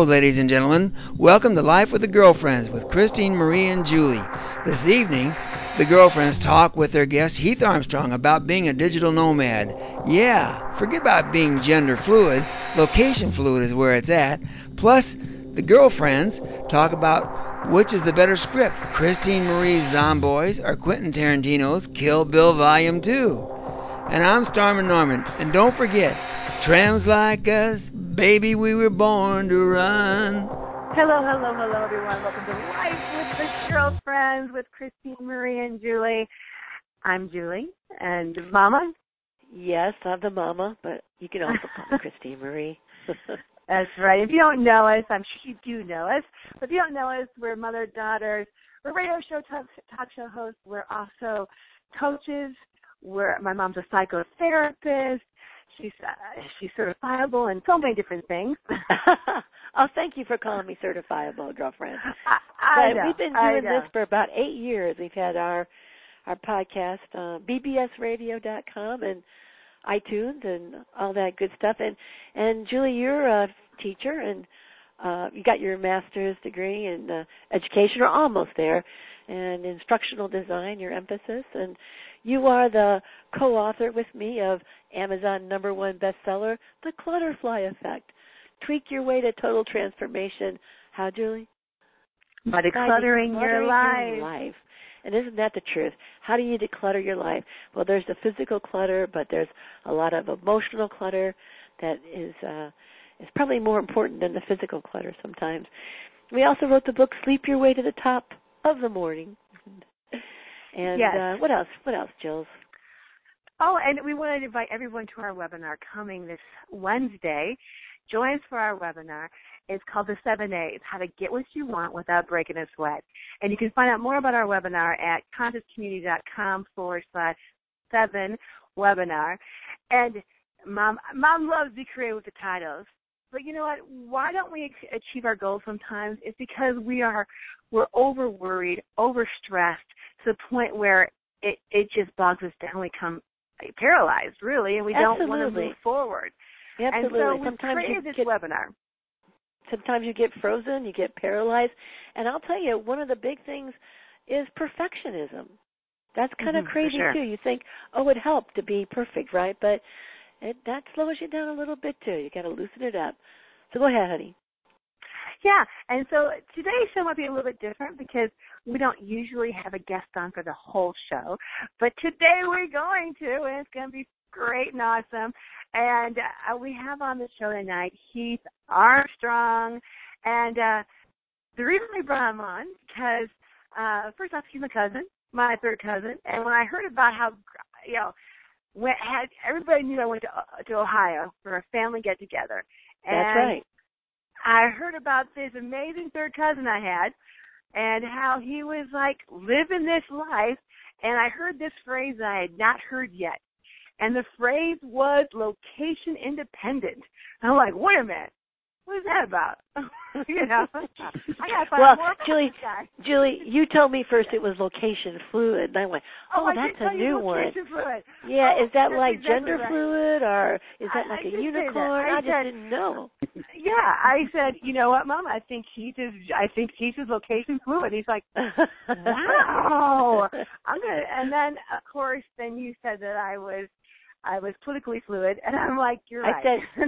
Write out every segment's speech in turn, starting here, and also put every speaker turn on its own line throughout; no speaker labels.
Hello, ladies and gentlemen. Welcome to Life with the Girlfriends with Christine, Marie, and Julie. This evening, the girlfriends talk with their guest Heath Armstrong about being a digital nomad. Yeah, forget about being gender fluid. Location fluid is where it's at. Plus, the girlfriends talk about which is the better script, Christine Marie's Zomboys or Quentin Tarantino's Kill Bill Volume 2. And I'm Starman Norman. And don't forget, trams like us, baby, we were born to run.
Hello, everyone. Welcome to Life with the Girlfriends with Christine, Marie, and Julie. I'm Julie, and Mama?
Yes, I'm the mama, but you can also call me Christine Marie.
That's right. If you don't know us, I'm sure you do know us, but if you don't know us, we're mother-daughters. We're radio show talk show hosts. We're also coaches. My mom's a psychotherapist. She's certifiable in so many different things.
Oh, thank you for calling me certifiable, girlfriend.
I know,
we've been doing this for about 8 years. We've had our podcast, bbsradio.com and iTunes and all that good stuff. And Julie, you're a teacher, and you got your master's degree in education, or almost there, and instructional design, your emphasis. And you are the co-author with me of Amazon #1 bestseller, The Clutterfly Effect. Tweak your way to total transformation. How, Julie?
By decluttering your life.
And isn't that the truth? How do you declutter your life? Well, there's the physical clutter, but there's a lot of emotional clutter that is probably more important than the physical clutter sometimes. We also wrote the book Sleep Your Way to the Top of the Morning. And
yes.
What else, Jills?
Oh, and we wanted to invite everyone to our webinar coming this Wednesday. Join us for our webinar. It's called The 7 A's, How to Get What You Want Without Breaking a Sweat. And you can find out more about our webinar at consciouscommunity.com/7webinar. And Mom loves to be creative with the titles. But you know what? Why don't we achieve our goals sometimes? It's because we're over-worried, over-stressed to the point where it just bogs us down. We become paralyzed, really, and we don't want to move forward.
Absolutely.
And so we
sometimes
created this webinar.
Sometimes you get frozen, you get paralyzed. And I'll tell you, one of the big things is perfectionism. That's kind of crazy,
sure.
too. You think, it helped to be perfect, right? But that slows you down a little bit, too. You got to loosen it up. So go ahead, honey.
Yeah, and so today's show might be a little bit different because we don't usually have a guest on for the whole show. But today we're going to, and it's going to be great and awesome. And we have on the show tonight Heath Armstrong. And the reason we brought him on, because first off, he's my cousin, my third cousin. And when I heard about how, everybody knew I went to Ohio for a family get-together.
That's right.
I heard about this amazing third cousin I had and how he was, living this life. And I heard this phrase I had not heard yet. And the phrase was location independent. And I'm like, wait a minute. What is that about? I got to find out more about this guy.
Julie, you told me first it was location fluid. And I went, that's a new one.
Fluid.
Yeah, is that like
exactly
gender fluid, or is that like a unicorn? I just didn't know.
Yeah, I said, you know what, Mom? I think Heath is location fluid. He's like, wow. And then, of course, then you said that I was politically fluid, and I'm like, you're right.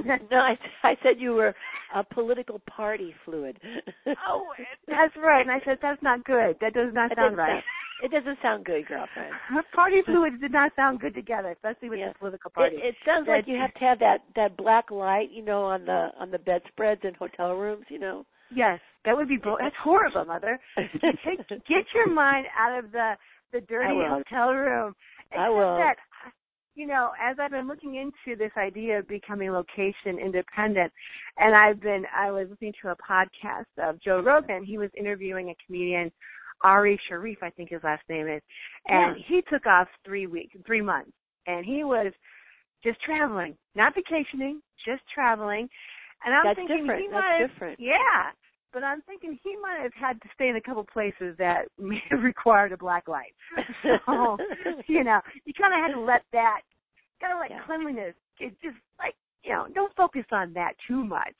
I said you were a political party fluid.
Oh, that's right. And I said, that's not good. That does not sound right.
It doesn't sound good, girlfriend.
Party fluids did not sound good together, especially with the political party.
It sounds like you have to have that black light, on the bedspreads in hotel rooms,
Yes, that would be that's horrible, Mother. Get your mind out of the dirty hotel room.
I will.
That, as I've been looking into this idea of becoming location independent, and I was listening to a podcast of Joe Rogan. He was interviewing a comedian, Ari Sharif, I think his last name is, and he took off 3 months, and he was just traveling, not vacationing, just traveling. And I'm thinking
That's different.
Yeah. But I'm thinking he might have had to stay in a couple places that may have required a black light. So, you kind of had to let that, cleanliness, it's just don't focus on that too much.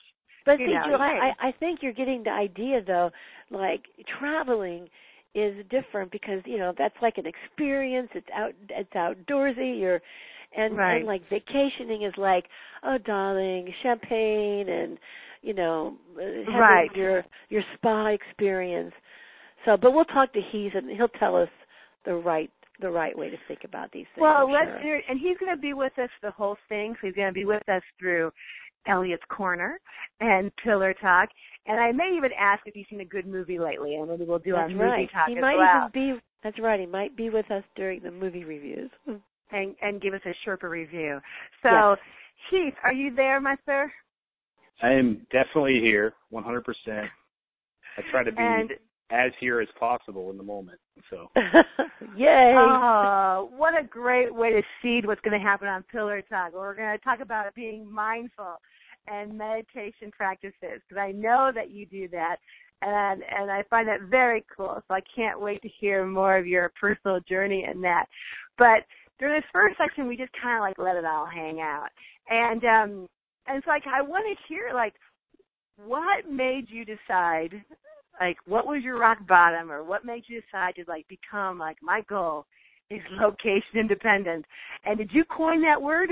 But see, Jill, I think you're getting the idea, though. Like traveling is different because that's like an experience. It's outdoorsy. And like vacationing is like, oh darling, champagne and having your spa experience. So, but we'll talk to Heath and he'll tell us the right way to think about these things.
Well, let's hear it. And he's going to be with us the whole thing. So he's going to be with us through Elliot's Corner and Pillar Talk. And I may even ask if he's seen a good movie lately, and maybe we'll do our movie talk as well.
That's right. He might be with us during the movie reviews.
And give us a Sherpa review. So, Heath, are you there, my sir?
I am definitely here, 100%. I try to be as here as possible in the moment. So,
yay!
Oh, what a great way to seed what's going to happen on Pillar Talk. We're going to talk about being mindful and meditation practices, because I know that you do that, and I find that very cool. So I can't wait to hear more of your personal journey in that. But during this first section, we just kind of like let it all hang out, and it's like I want to hear like what made you decide, like what was your rock bottom, or what made you decide to like become like my goal is location independent, and did you coin that word?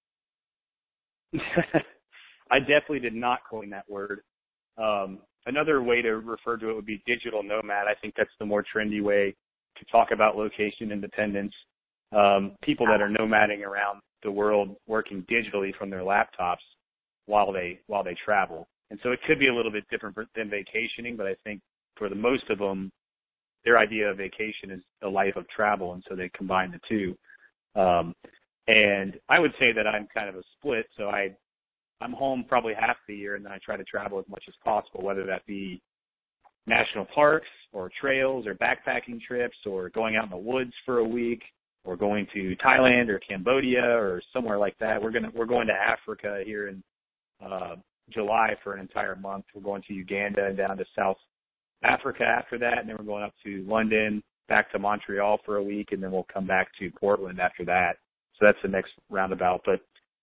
I definitely did not coin that word. Another way to refer to it would be digital nomad. I think that's the more trendy way to talk about location independence. People that are nomading around the world working digitally from their laptops while they travel. And so it could be a little bit different than vacationing, but I think for the most of them, their idea of vacation is a life of travel, and so they combine the two. And I would say that I'm kind of a split, so I'm home probably half the year, and then I try to travel as much as possible, whether that be national parks or trails or backpacking trips or going out in the woods for a week or going to Thailand or Cambodia or somewhere like that. We're going to Africa here in July for an entire month. We're going to Uganda and down to South Africa after that, and then we're going up to London, back to Montreal for a week, and then we'll come back to Portland after that. So that's the next roundabout. But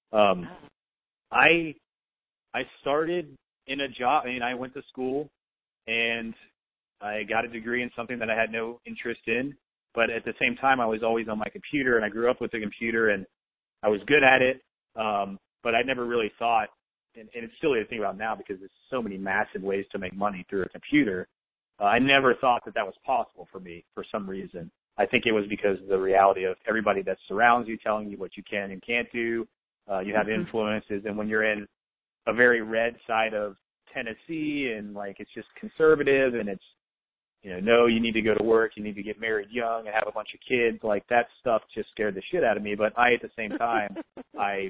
I started in a job. I mean, I went to school and I got a degree in something that I had no interest in. But at the same time, I was always on my computer, and I grew up with a computer, and I was good at it. But I never really thought, and it's silly to think about now because there's so many massive ways to make money through a computer. I never thought that was possible for me for some reason. I think it was because of the reality of everybody that surrounds you telling you what you can and can't do. You have influences, and when you're in a very red side of Tennessee and like it's just conservative and it's, no, you need to go to work, you need to get married young and have a bunch of kids, like that stuff just scared the shit out of me. But at the same time, I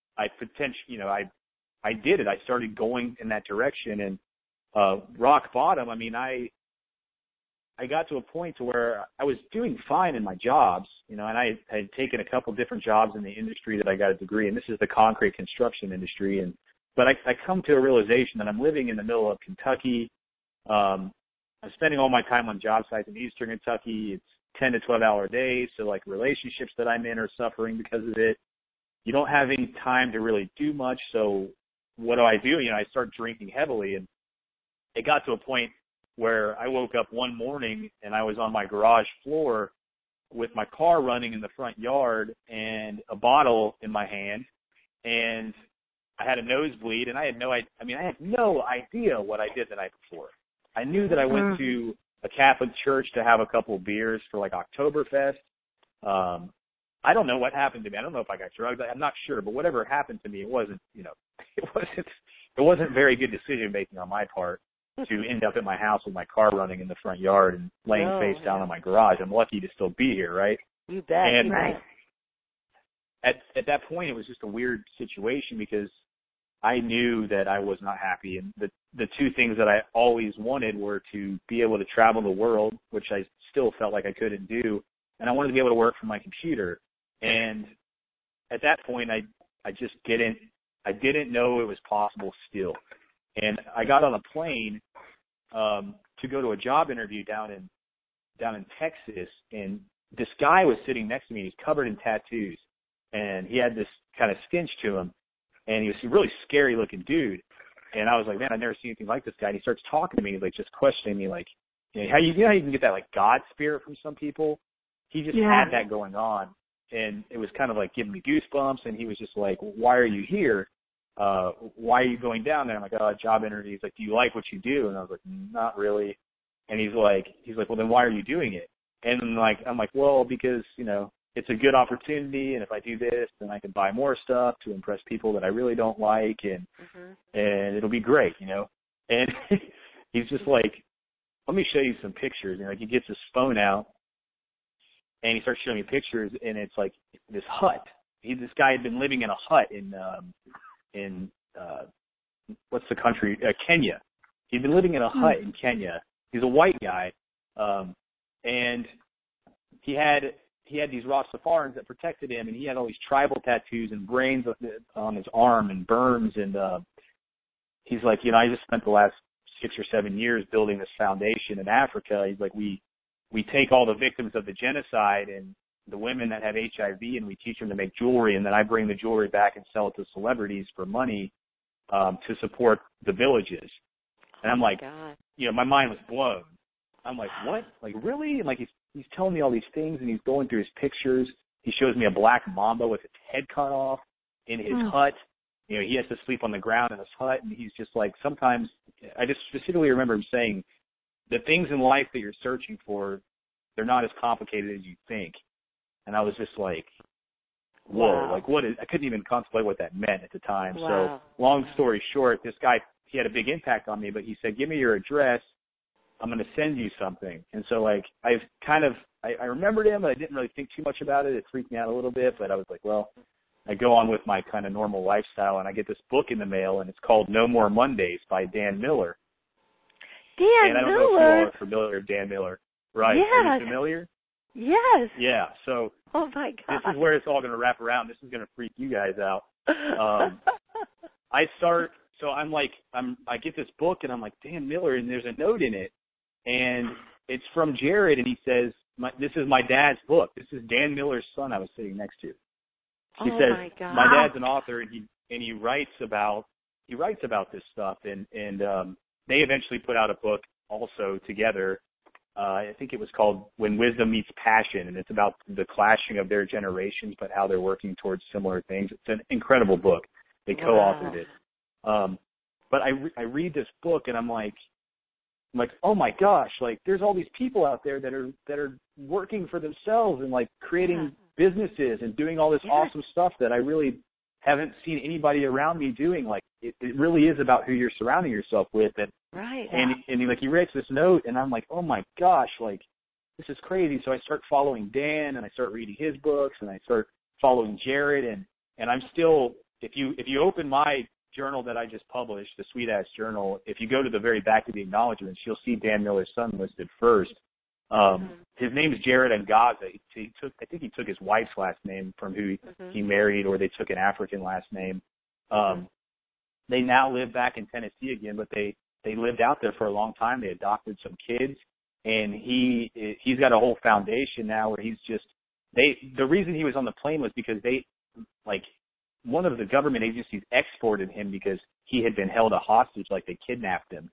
did it. I started going in that direction, and rock bottom, I mean, I got to a point to where I was doing fine in my jobs, and I had taken a couple different jobs in the industry that I got a degree in. This is the concrete construction industry. But I come to a realization that I'm living in the middle of Kentucky. I'm spending all my time on job sites in eastern Kentucky. It's 10 to 12 hour days. So like relationships that I'm in are suffering because of it. You don't have any time to really do much. So what do? I start drinking heavily, and it got to a point where I woke up one morning and I was on my garage floor with my car running in the front yard and a bottle in my hand, and I had a nosebleed, and I had no idea what I did the night before. I knew that I went to a Catholic church to have a couple of beers for like Oktoberfest. I don't know what happened to me. I don't know if I got drugged. I'm not sure, but whatever happened to me, it wasn't very good decision making on my part to end up at my house with my car running in the front yard and laying face down in my garage. I'm lucky to still be here, right?
You bet.
And
right.
At that point, it was just a weird situation because I knew that I was not happy. And the two things that I always wanted were to be able to travel the world, which I still felt like I couldn't do. And I wanted to be able to work from my computer. And at that point, I didn't know it was possible still. And I got on a plane to go to a job interview down in Texas, and this guy was sitting next to me. He's covered in tattoos, and he had this kind of stench to him, and he was a really scary looking dude. And I was like, man, I've never seen anything like this guy. And he starts talking to me, like just questioning me, like, how you can get that like God spirit from some people. He just had that going on, and it was kind of like giving me goosebumps. And he was just like, why are you here? Why are you going down there? I'm like, oh, job interview. He's like, do you like what you do? And I was like, not really. And he's like, well, then why are you doing it? And I'm like, well, because, it's a good opportunity, and if I do this, then I can buy more stuff to impress people that I really don't like, and it'll be great, And he's just like, let me show you some pictures. And he gets his phone out, and he starts showing me pictures, and it's like this hut. This guy had been living in a hut in what's the country? Kenya. He'd been living in a hut in Kenya. He's a white guy, and he had these Rastafarans that protected him, and he had all these tribal tattoos and brains on his arm and burns. And he's like, I just spent the last 6 or 7 years building this foundation in Africa. He's like, we take all the victims of the genocide and the women that have HIV, and we teach them to make jewelry, and then I bring the jewelry back and sell it to celebrities for money to support the villages. And I'm like, my mind was blown. I'm like, what? Like, really? And like, he's telling me all these things, and he's going through his pictures. He shows me a black mamba with its head cut off in his hut. He has to sleep on the ground in his hut, and he's just like, sometimes, I just specifically remember him saying, the things in life that you're searching for, they're not as complicated as you think. And I was just like, whoa, like I couldn't even contemplate what that meant at the time. Wow. So long story short, this guy, he had a big impact on me, but he said, give me your address. I'm going to send you something. And so like, I remembered him, but I didn't really think too much about it. It freaked me out a little bit, but I was like, well, I go on with my kind of normal lifestyle, and I get this book in the mail, and it's called No More Mondays by Dan Miller.
And
I don't know if you all are familiar with Dan Miller. Right.
Yes.
Are you familiar?
Yes.
Yeah. So
oh my God.
This is where it's all going to wrap around. This is going to freak you guys out. I get this book, and I'm like, Dan Miller, and there's a note in it, and it's from Jared, and he says, this is my dad's book. This is Dan Miller's son I was sitting next to. He says,
my God.
My dad's an author, and he writes about this stuff, and they eventually put out a book also together. I think it was called When Wisdom Meets Passion, and it's about the clashing of their generations, but how they're working towards similar things. It's an incredible book. They co-authored it. But I read this book, and I'm like, oh my gosh, like there's all these people out there that are working for themselves and like creating businesses and doing all this awesome stuff that I really haven't seen anybody around me doing. Like it really is about who you're surrounding yourself with. And he writes this note, and I'm like, oh my gosh, like this is crazy. So I start following Dan, and I start reading his books, and I start following Jared, and I'm still, if you open my journal that I just published, the Sweet Ass Journal, if you go to the very back of the acknowledgments, you'll see Dan Miller's son listed first. His name is Jared Angaza. I think he took his wife's last name from who he married, or they took an African last name. They now live back in Tennessee again, but they lived out there for a long time. They adopted some kids, and he's got a whole foundation now where the reason he was on the plane was because one of the government agencies exported him because he had been held a hostage, like they kidnapped him.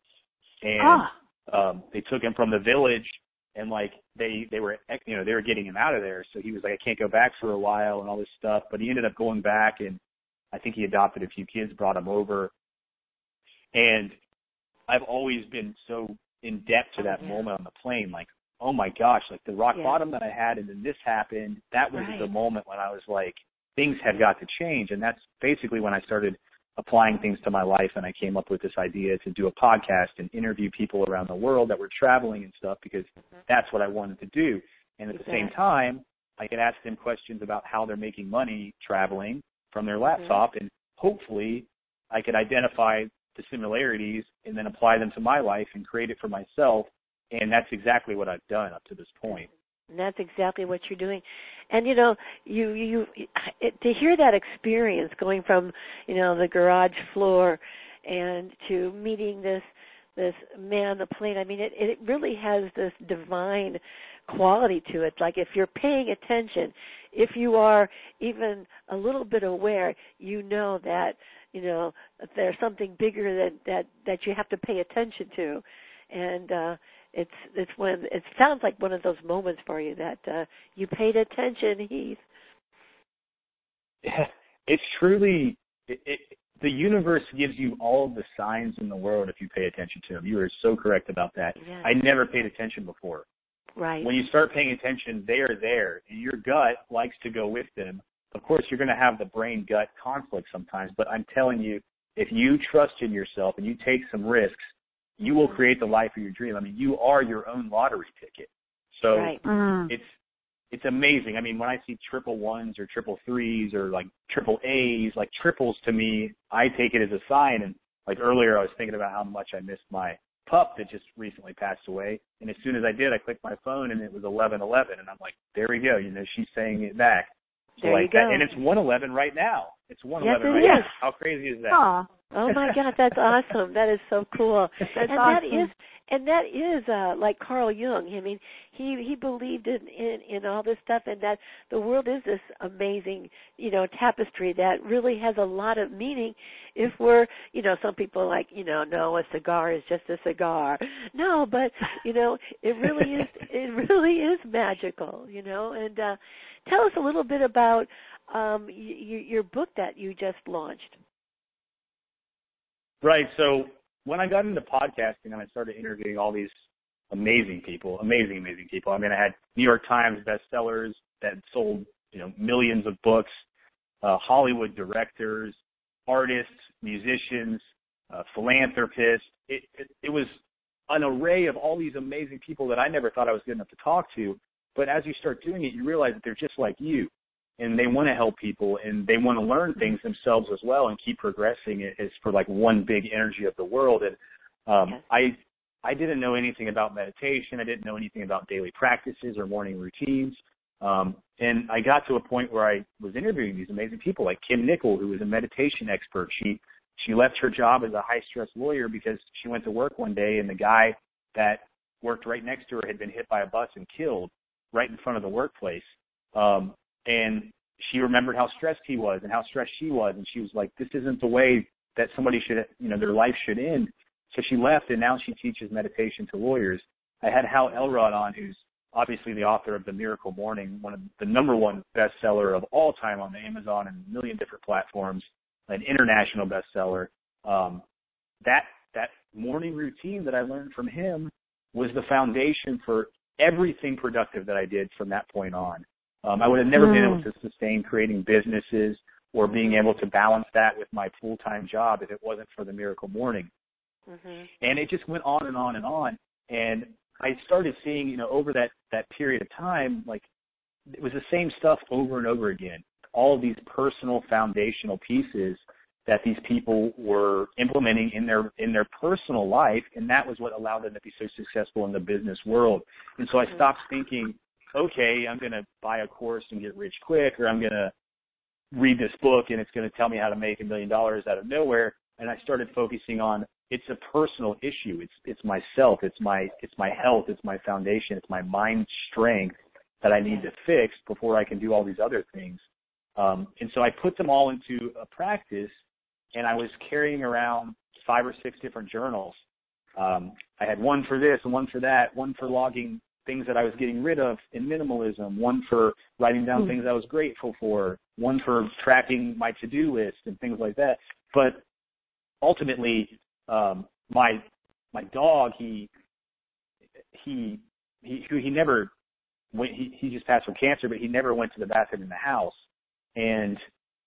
And they took him from the village, and like they were getting him out of there. So he was like, I can't go back for a while and all this stuff. But he ended up going back, and I think he adopted a few kids, brought them over. And I've always been so in depth to that moment on the plane, like, oh my gosh, like the rock bottom that I had, and then this happened. That was the moment when I was like, things have got to change. And that's basically when I started applying things to my life, and I came up with this idea to do a podcast and interview people around the world that were traveling and stuff, because that's what I wanted to do. And at the same time, I could ask them questions about how they're making money traveling from their laptop, and hopefully I could identify the similarities and then apply them to my life and create it for myself. And that's exactly what I've done up to this point.
And that's exactly what you're doing. And, you to hear that experience going from, the garage floor and to meeting this man on the plane, I mean, it really has this divine quality to it. Like if you're paying attention, if you are even a little bit aware, you know that, there's something bigger that you have to pay attention to, and it sounds like one of those moments for you that you paid attention, Heath.
It's truly the universe gives you all of the signs in the world if you pay attention to them. You are so correct about that.
Yes.
I never paid attention before.
Right.
When you start paying attention, they are there, and your gut likes to go with them. Of course, you're going to have the brain-gut conflict sometimes, but I'm telling you, if you trust in yourself and you take some risks, you will create the life of your dream. I mean, you are your own lottery ticket. So it's amazing. I mean, when I see 111s or 333s or like triple A's, like triples to me, I take it as a sign. And like earlier, I was thinking about how much I missed my pup that just recently passed away. And as soon as I did, I clicked my phone and it was 11:11, and I'm like, there we go. She's saying it back. So
there
like
you go.
that, and it's 1:11 right now. It's 1:11
yes,
right
is.
now. How crazy is that?
Aww.
Oh my God, that's awesome. That is so cool.
That's
and
awesome.
that is like Carl Jung. I mean, he believed in all this stuff, and that the world is this amazing, tapestry that really has a lot of meaning. If we're, some people like, no, a cigar is just a cigar. No, but it really is magical, And tell us a little bit about your book that you just launched.
Right. So when I got into podcasting and I started interviewing all these amazing people. I mean, I had New York Times bestsellers that sold, millions of books, Hollywood directors, artists, musicians, philanthropists. It was an array of all these amazing people that I never thought I was good enough to talk to. But as you start doing it, you realize that they're just like you. And they want to help people, and they want to learn things themselves as well and keep progressing. It's for like one big energy of the world. And I didn't know anything about meditation. I didn't know anything about daily practices or morning routines. And I got to a point where I was interviewing these amazing people like Kim Nickel, who was a meditation expert. She left her job as a high-stress lawyer because she went to work one day, and the guy that worked right next to her had been hit by a bus and killed right in front of the workplace. And she remembered how stressed he was and how stressed she was. And she was like, this isn't the way that somebody should, their life should end. So she left, and now she teaches meditation to lawyers. I had Hal Elrod on, who's obviously the author of The Miracle Morning, one of the number one bestseller of all time on Amazon and a million different platforms, an international bestseller. That morning routine that I learned from him was the foundation for everything productive that I did from that point on. I would have never been able to sustain creating businesses or being able to balance that with my full-time job if it wasn't for The Miracle Morning. Mm-hmm. And it just went on and on and on. And I started seeing, over that period of time, like it was the same stuff over and over again. All of these personal foundational pieces that these people were implementing in their personal life, and that was what allowed them to be so successful in the business world. And so I stopped thinking, okay, I'm going to buy a course and get rich quick, or I'm going to read this book and it's going to tell me how to make $1 million out of nowhere. And I started focusing on it's a personal issue. It's myself. It's my health. It's my foundation. It's my mind strength that I need to fix before I can do all these other things. And so I put them all into a practice, and I was carrying around 5 or 6 different journals. I had one for this and one for that, one for logging things that I was getting rid of in minimalism, one for writing down things I was grateful for, one for tracking my to-do list and things like that. But ultimately, my dog, he never went, he just passed from cancer, but he never went to the bathroom in the house. And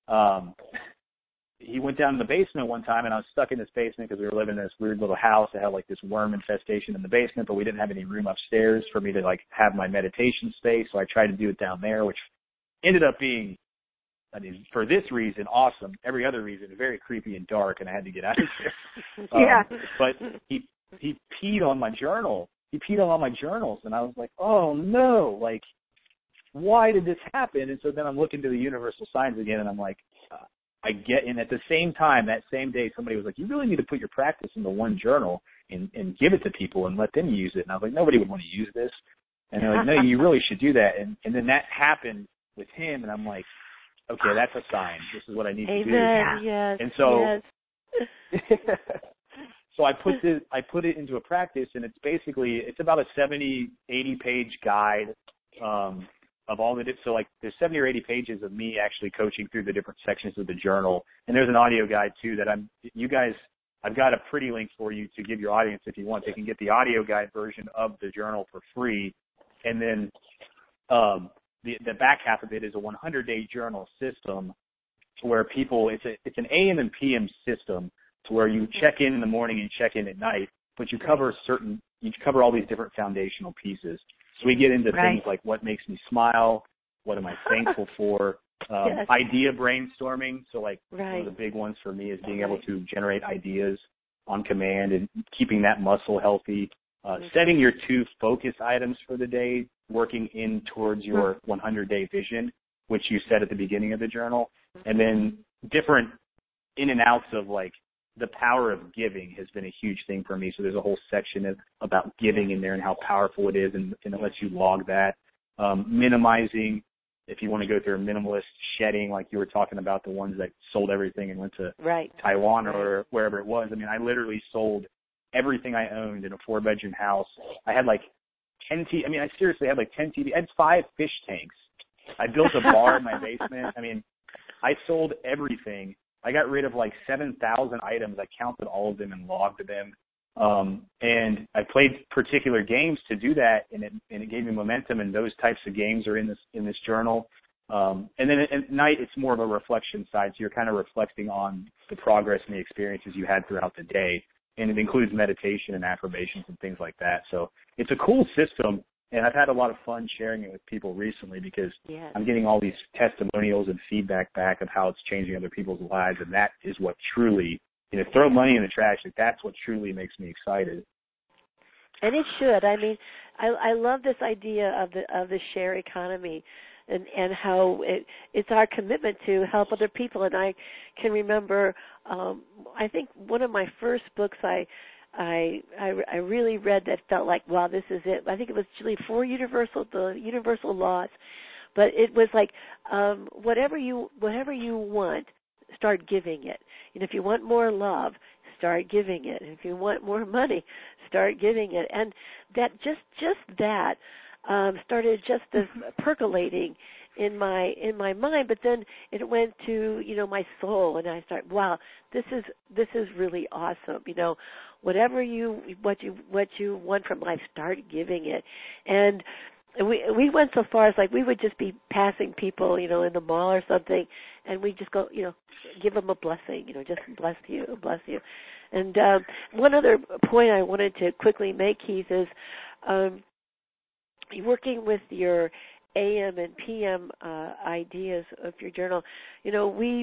he went down in the basement one time, and I was stuck in this basement because we were living in this weird little house that had like this worm infestation in the basement, but we didn't have any room upstairs for me to like have my meditation space. So I tried to do it down there, which ended up being, for this reason, awesome. Every other reason, very creepy and dark, and I had to get out of there. But he peed on my journal. He peed on all my journals, and I was like, oh no, like, why did this happen? And so then I'm looking to the universal signs again, and I'm like, and at the same time, that same day, somebody was like, you really need to put your practice into one journal and give it to people and let them use it. And I was like, nobody would want to use this. And they're like, no, you really should do that. And then that happened with him, and I'm like, okay, that's a sign. This is what I need to do.
Amen. Yes.
And so,
yes.
so I put it into a practice, and it's about a 70, 80 page guide of all the so like there's 70 or 80 pages of me actually coaching through the different sections of the journal, and there's an audio guide too that I've got a pretty link for you to give your audience if you want. They can get the audio guide version of the journal for free, and then the back half of it is a 100-day journal system where it's an AM and PM system to where you check in the morning and check in at night, but you cover all these different foundational pieces. So we get into things like what makes me smile, what am I thankful for, idea brainstorming. So like one of the big ones for me is being able to generate ideas on command and keeping that muscle healthy, setting your 2 focus items for the day, working in towards your 100-day vision, which you said at the beginning of the journal, and then different in and outs of like the power of giving has been a huge thing for me. So there's a whole section about giving in there and how powerful it is, and it lets you log that. Minimizing, if you want to go through a minimalist, shedding, like you were talking about, the ones that sold everything and went to Taiwan or wherever it was. I mean, I literally sold everything I owned in a 4-bedroom house. I had like 10 I seriously had like 10 TV. I had 5 fish tanks. I built a bar in my basement. I mean, I sold everything. I got rid of like 7,000 items. I counted all of them and logged them. And I played particular games to do that, and it gave me momentum. And those types of games are in this journal. And then at night, it's more of a reflection side. So you're kind of reflecting on the progress and the experiences you had throughout the day. And it includes meditation and affirmations and things like that. So it's a cool system. And I've had a lot of fun sharing it with people recently because I'm getting all these testimonials and feedback back of how it's changing other people's lives. And that is what truly, throw money in the trash. Like that's what truly makes me excited.
And it should. I mean, I love this idea of the share economy and how it's our commitment to help other people. And I can remember, I think one of my first books I really read that felt like, wow, this is it. I think it was actually the Universal Laws, but it was like whatever you want, start giving it. And if you want more love, start giving it. And if you want more money, start giving it. And that just that started just this percolating in my mind, but then it went to my soul, and I started, wow, this is really awesome. Whatever what you want from life, start giving it. And we went so far as like we would just be passing people, in the mall or something, and we just go, give them a blessing, just bless you. And one other point I wanted to quickly make, Keith, is working with your AM and PM ideas of your journal. We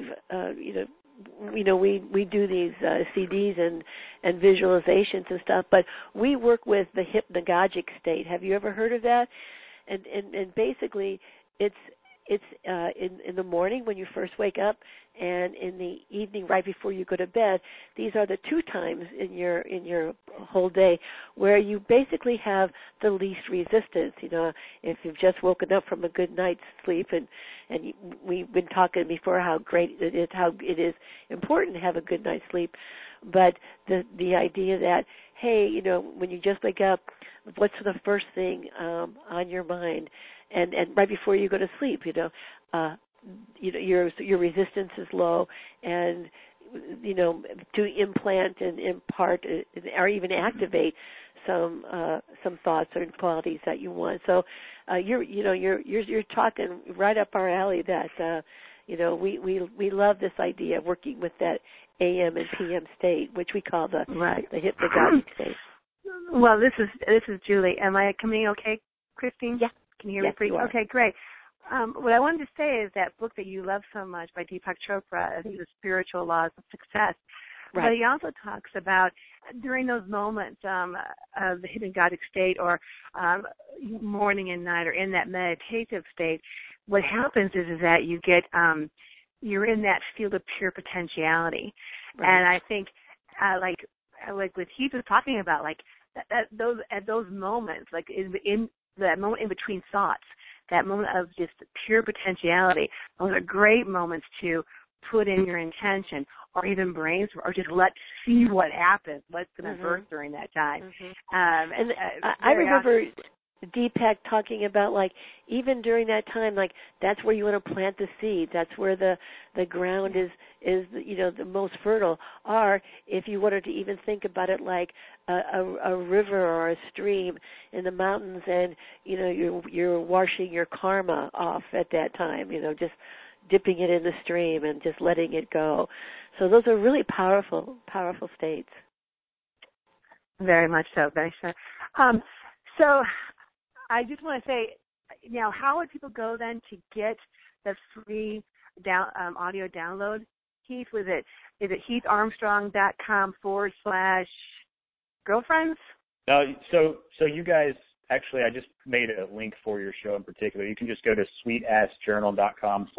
do these CDs and visualizations and stuff, but we work with the hypnagogic state. Have you ever heard of that? And basically, it's in the morning when you first wake up, and in the evening right before you go to bed. These are the 2 times in your whole day where you basically have the least resistance. If you've just woken up from a good night's sleep, and we've been talking before how great it is, how it is important to have a good night's sleep, but the idea that, hey, when you just wake up, what's the first thing on your mind? And right before you go to sleep, your resistance is low, and to implant and impart or even activate some thoughts or qualities that you want. So you're talking right up our alley. That we love this idea of working with that AM and PM state, which we call the hypnagogic state.
Well, this is Julie. Am I coming okay, Christine?
Yeah.
Can you hear me pretty? Okay, great. What I wanted to say is that book that you love so much by Deepak Chopra, I think, The Spiritual Laws of Success. Right. But he also talks about during those moments of the hypnagogic state, or morning and night, or in that meditative state, what happens is that you get you're in that field of pure potentiality. Right. And I think like what Heath was talking about, like at those moments, like in that moment in between thoughts, that moment of just pure potentiality. Those are great moments to put in your intention, or even brainstorm, or just see what happens, what's going to birth during that time.
And I remember Deepak talking about, like, even during that time, like, that's where you want to plant the seed. That's where the ground is the most fertile. Or if you wanted to even think about it like a river or a stream in the mountains, and you're washing your karma off at that time. Just dipping it in the stream and just letting it go. So those are really powerful states.
Very much so. Very so. So I just want to say, now, how would people go then to get the free audio download? Heath, is it heatharmstrong.com/girlfriends?
So you guys, actually, I just made a link for your show in particular. You can just go to sweetassjournal.com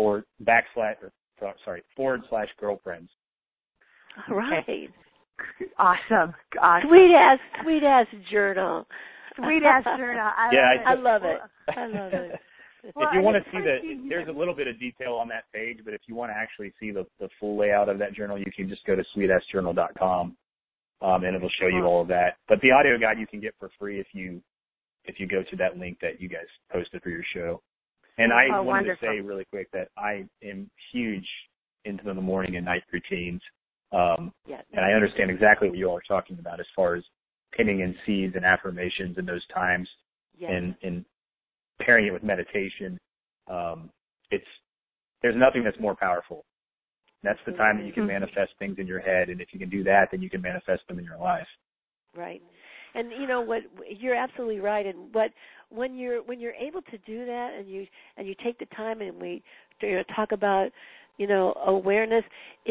/girlfriends.
All right.
Awesome.
Sweet ass journal.
Sweet ass journal.
I love it.
If you want to see there's a little bit of detail on that page, but if you want to actually see the full layout of that journal, you can just go to sweetassjournal.com, and it'll show you all of that. But the audio guide you can get for free if you go to that link that you guys posted for your show. And I wanted to say really quick that I am huge into the morning and night routines. And I understand exactly what you all are talking about as far as pinning in seeds and affirmations in those times, and pairing it with meditation. There's nothing that's more powerful. That's the time that you can manifest things in your head, and if you can do that, then you can manifest them in your life.
Right. And you know what, you're absolutely right. And when you're able to do that, and you take the time, and we talk about awareness,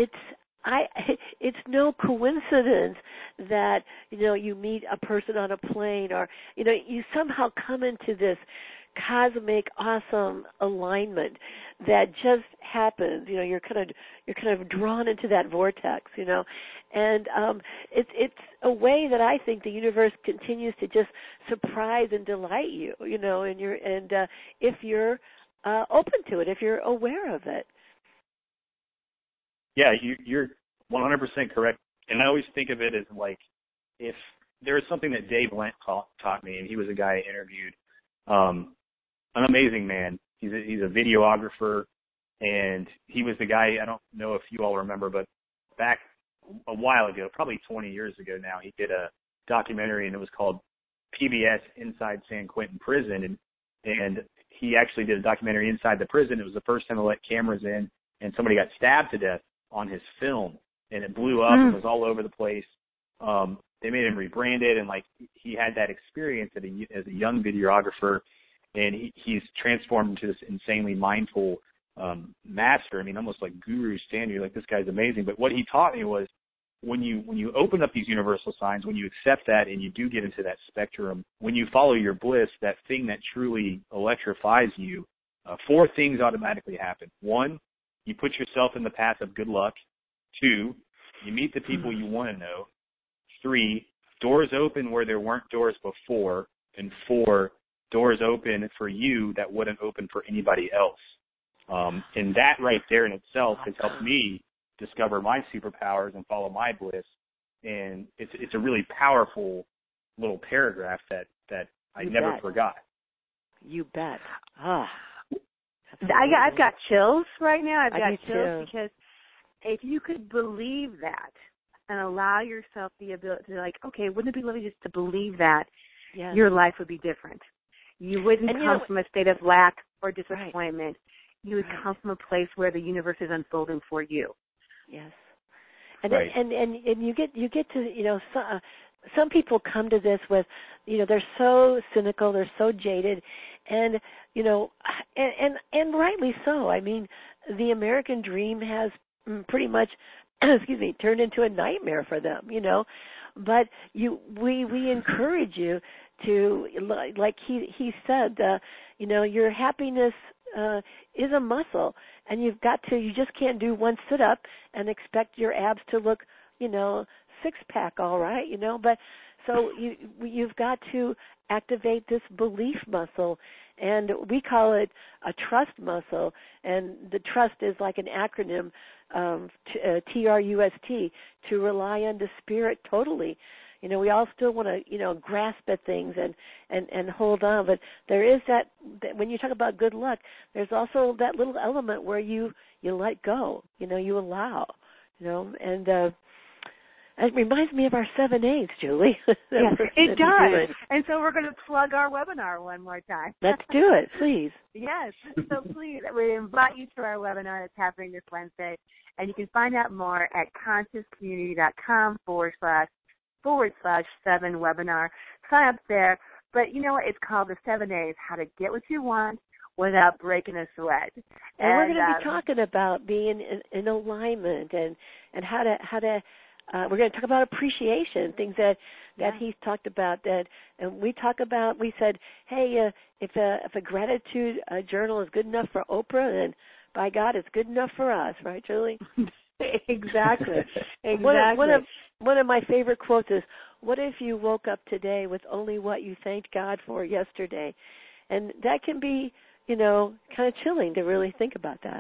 it's no coincidence that you meet a person on a plane, or you somehow come into this cosmic awesome alignment that just happens. You're kind of drawn into that vortex, and it's a way that I think the universe continues to just surprise and delight you, and if you're open to it, if you're aware of it.
Yeah, you're 100% correct. And I always think of it as like, if there was something that Dave Lent taught me, and he was a guy I interviewed, an amazing man. He's a videographer, and he was the guy, I don't know if you all remember, but back a while ago, probably 20 years ago now, he did a documentary, and it was called PBS Inside San Quentin Prison, and he actually did a documentary inside the prison. It was the first time to let cameras in, and somebody got stabbed to death on his film, and it blew up and was all over the place. They made him rebrand it, and like he had that experience as a young videographer, and he's transformed into this insanely mindful master. I mean, almost like guru standard. You're like, this guy's amazing. But what he taught me was, when you open up these universal signs, when you accept that and you do get into that spectrum, when you follow your bliss, that thing that truly electrifies you, 4 things automatically happen. 1, you put yourself in the path of good luck. 2, you meet the people you want to know. 3, doors open where there weren't doors before. And 4, doors open for you that wouldn't open for anybody else. And that right there in itself has helped me discover my superpowers and follow my bliss. And it's a really powerful little paragraph that I never forgot.
You bet.
I've got chills right now. I've got chills
too.
Because if you could believe that and allow yourself the ability to, like, okay, wouldn't it be lovely just to believe that, your life would be different. You wouldn't come from a state of lack or disappointment. Right. You would come from a place where the universe is unfolding for you.
Yes. And and you get to, some people come to this with, they're so cynical, they're so jaded, and and rightly so. I mean, the American dream has pretty much turned into a nightmare for them, But we encourage you to, like he said, your happiness is a muscle, and you just can't do one sit up and expect your abs to look, 6-pack all right, but so you've got to activate this belief muscle, and we call it a trust muscle. And the trust is like an acronym, TRUST, to rely on the Spirit totally. We all still want to, grasp at things and hold on, but there is that when you talk about good luck, there's also that little element where you let go, you allow, and it reminds me of our 7As, Julie.
Yes, it does. And so we're going to plug our webinar one more time.
Let's do it, please.
Yes. So please, we invite you to our webinar that's happening this Wednesday. And you can find out more at consciouscommunity.com/7webinar. Sign up there. But you know what? It's called the 7As, how to get what you want without breaking a sweat.
And we're going to be talking about being in alignment and how to we're going to talk about appreciation, things that he's talked about. And we said, hey, if a gratitude journal is good enough for Oprah, then by God, it's good enough for us, right, Julie?
Exactly.
One of my favorite quotes is, "What if you woke up today with only what you thanked God for yesterday?" And that can be, kind of chilling to really think about that.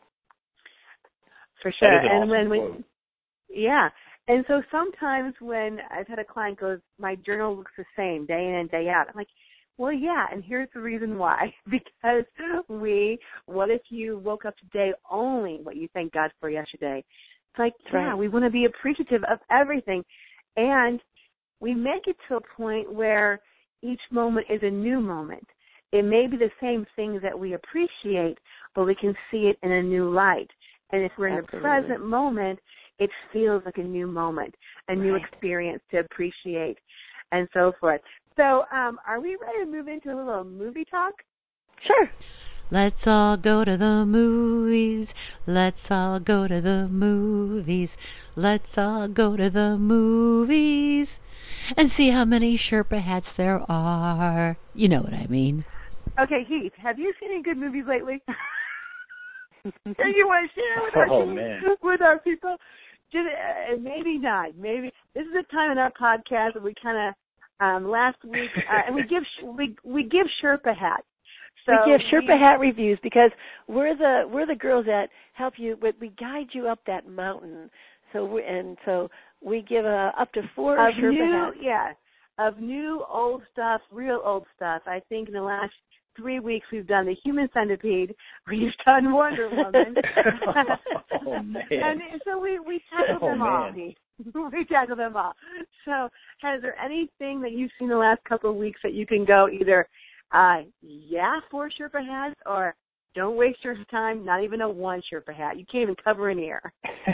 For sure.
That is an
and
awesome
when
quote.
Yeah. And so sometimes when I've had a client goes, my journal looks the same day in and day out. I'm like, well, yeah, and here's the reason why. Because what if you woke up today only what you thanked God for yesterday? It's like,
right.
We want to be appreciative of everything. And we make it to a point where each moment is a new moment. It may be the same things that we appreciate, but we can see it in a new light. And if we're in the present moment, it feels like a new moment, a new experience to appreciate, and so forth. So are we ready to move into a little movie talk?
Sure.
Let's all go to the movies. Let's all go to the movies. Let's all go to the movies and see how many Sherpa hats there are. You know what I mean.
Okay, Heath, have you seen any good movies lately? You want to share with our people? Just, maybe not. Maybe this is a time in our podcast that we kind of last week, and we give Sherpa hats. So
we give Sherpa hat reviews because we're the girls that help you. We guide you up that mountain. So we give up to 4 Sherpa hats.
Yeah, of new, old stuff, real old stuff. I think in the last 3 weeks we've done the Human Centipede, we've done Wonder Woman.
Oh, man.
And so we tackled them all. We tackled them all. So is there anything that you've seen the last couple of weeks that you can go either, 4 Sherpa hats, or don't waste your time, not even a 1 Sherpa hat. You can't even cover an ear.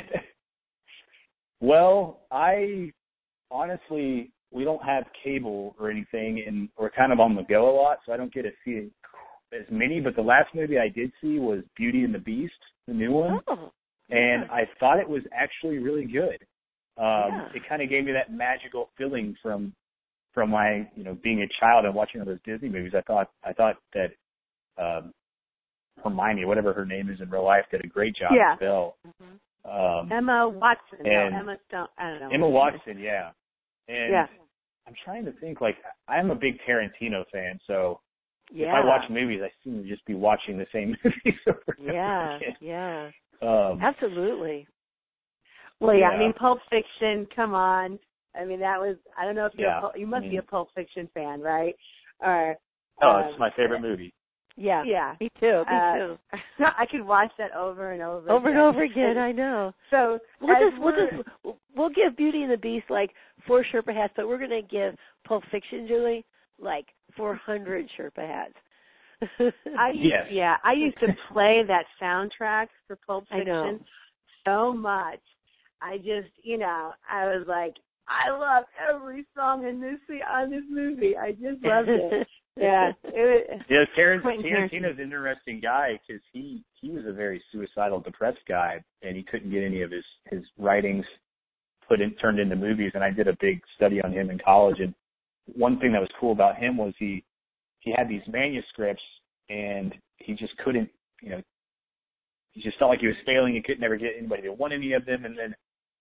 Well, honestly, we don't have cable or anything, and we're kind of on the go a lot, so I don't get to see as many. But the last movie I did see was Beauty and the Beast, the new one, and I thought it was actually really good. It kind of gave me that magical feeling from my being a child and watching all those Disney movies. I thought that Hermione, whatever her name is in real life, did a great job as Belle.
Emma Watson.
Emma
Stone. I don't know.
Emma Watson, yeah. And I'm trying to think, I'm a big Tarantino fan, so if I watch movies, I seem to just be watching the same movies over and over again.
Yeah.
Absolutely. Well, I mean, Pulp Fiction, come on. I mean, that was, I don't know if you must be a Pulp Fiction fan, right? Or
it's my favorite movie.
Yeah.
Me too.
I could watch that over and over.
And over again. I know.
So
we'll give Beauty and the Beast 4 Sherpa hats, but we're going to give Pulp Fiction, Julie, 400 Sherpa hats.
I used to play that soundtrack for Pulp Fiction so much. I just, I was like, I love every song on this movie. I just loved it.
Tarantino's an interesting guy because he was a very suicidal, depressed guy, and he couldn't get any of his writings turned into movies. And I did a big study on him in college. And one thing that was cool about him was he had these manuscripts, and he just couldn't, he just felt like he was failing. He could never get anybody to want any of them. And then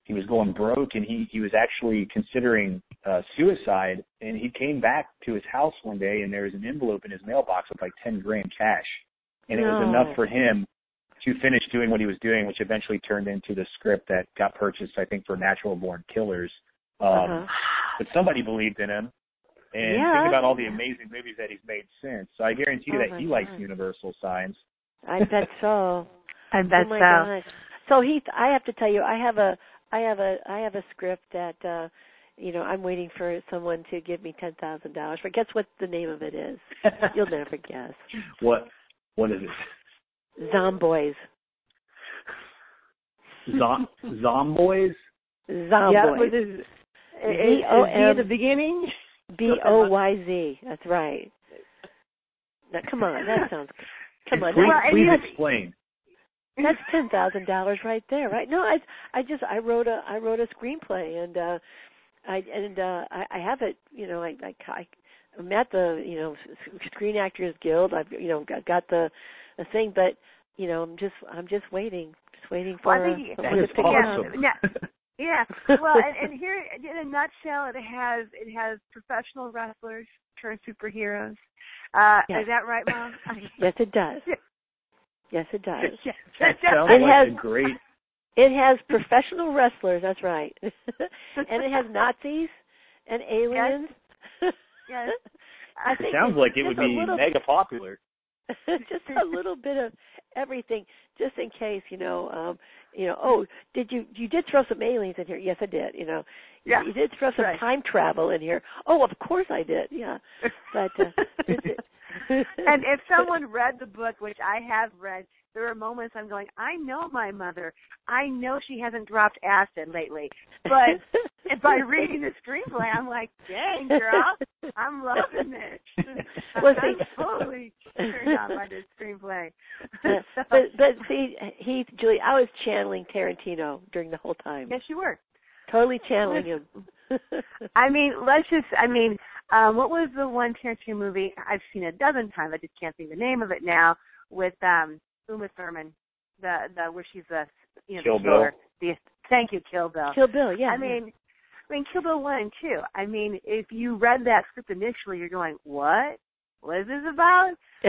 he was going broke, and he was actually considering suicide. And he came back to his house one day, and there was an envelope in his mailbox with like 10 grand cash, and it was enough for him to finish doing what he was doing, which eventually turned into the script that got purchased, I think, for Natural Born Killers. But somebody believed in him. And think about all the amazing movies that he's made since. So I guarantee you that he likes universal signs.
I bet so.
I bet
my
so.
gosh. So Heath, I have to tell you, I have a script that I'm waiting for someone to give me $10,000 for. Guess what the name of it is? You'll never guess.
What is it?
Zomboys.
Zomboys?
Zomboys.
Yeah, with his Z at the beginning. BOYZ. That's right. Now, come on, that sounds. Come on.
Please explain.
That's $10,000 right there, right? No, I wrote a screenplay, and I have it. I'm at the Screen Actors Guild. I've got the thing, but I'm just waiting for someone to pick it up.
Yeah. Well, and here in a nutshell, it has professional wrestlers turned superheroes.
Yes.
Is that right, Mom?
Yes, it does. Yes, it does.
That sounds like a great.
It has professional wrestlers. That's right. And it has Nazis and aliens.
Yes.
I think
it sounds like it would be mega popular.
Just a little bit of everything, just in case, oh, you did throw some aliens in here? Yes, I did,
Yeah.
You did throw some time travel in here. Oh, of course I did, yeah. But,
and if someone read the book, which I have read, there are moments I'm going, I know my mother. I know she hasn't dropped acid lately. But by reading the screenplay, I'm like, dang, girl, I'm loving this.
Well,
I'm fully turned on by this screenplay.
But see, Heath, Julie, I was channeling Tarantino during the whole time.
Yes, you were.
Totally channeling him.
What was the one Tarantino movie? I've seen a dozen times. I just can't think the name of it now. With Uma Thurman, the where she's
Kill Bill.
Thank you, Kill Bill.
Kill Bill, yeah.
I mean, Kill Bill 1 and 2. I mean, if you read that script initially, you're going, what? What is this about?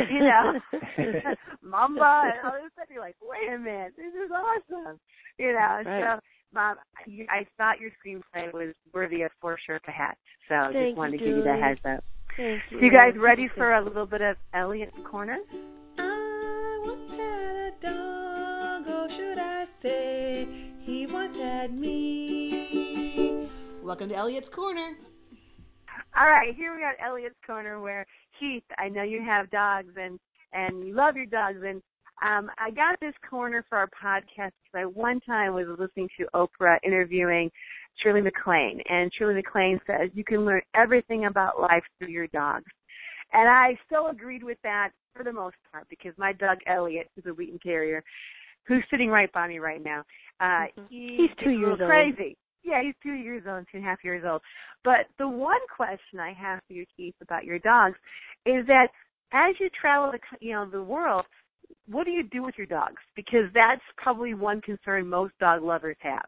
Mamba and all this stuff. You're like, wait a minute, this is awesome.
Right.
So, Mom, I thought your screenplay was worthy of 4 Sherpa hats. So just wanted to give you that heads up.
Thank you.
So you guys ready for a little bit of Elliot's Corner?
I once had a dog, or should I say, he once had me. Welcome to Elliot's Corner.
All right, here we got Elliot's Corner, where Heath, I know you have dogs and you love your dogs, and I got this corner for our podcast because I one time was listening to Oprah interviewing Shirley MacLaine, and Shirley MacLaine says you can learn everything about life through your dogs. And I still agreed with that for the most part because my dog Elliot, who's a Wheaton Terrier, who's sitting right by me right now,
he's 2 years old.
Crazy. Yeah, he's 2 years old, 2.5 years old. But the one question I have for you, Keith, about your dogs is that as you travel the world, what do you do with your dogs? Because that's probably one concern most dog lovers have.